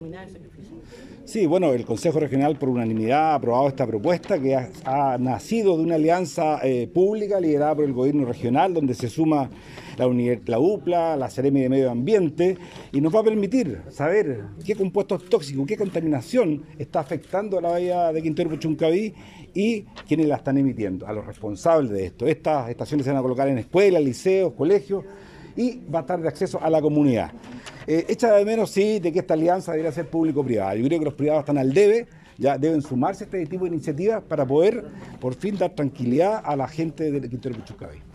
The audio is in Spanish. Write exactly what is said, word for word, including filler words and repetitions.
Sí, bueno, el Consejo Regional por unanimidad ha aprobado esta propuesta que ha, ha nacido de una alianza eh, pública liderada por el gobierno regional, donde se suma la, la U P L A, la Seremi de Medio Ambiente, y nos va a permitir saber qué compuestos tóxicos, qué contaminación está afectando a la bahía de Quintero Puchuncaví y quiénes la están emitiendo, a los responsables de esto. Estas estaciones se van a colocar en escuelas, liceos, colegios, y va a estar de acceso a la comunidad. Eh, echa de menos, sí, de que esta alianza debería ser público-privada. Yo creo que los privados están al debe, ya deben sumarse a este tipo de iniciativas para poder, por fin, dar tranquilidad a la gente de Quintero Puchuncaví.